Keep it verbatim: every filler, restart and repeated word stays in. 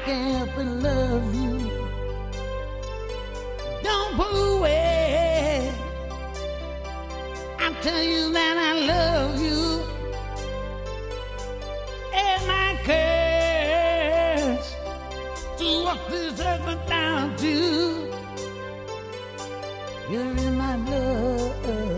can't help but love you. Don't pull away. I'll tell you that I love you. And my curse to walk this earth without you. You're in my blood.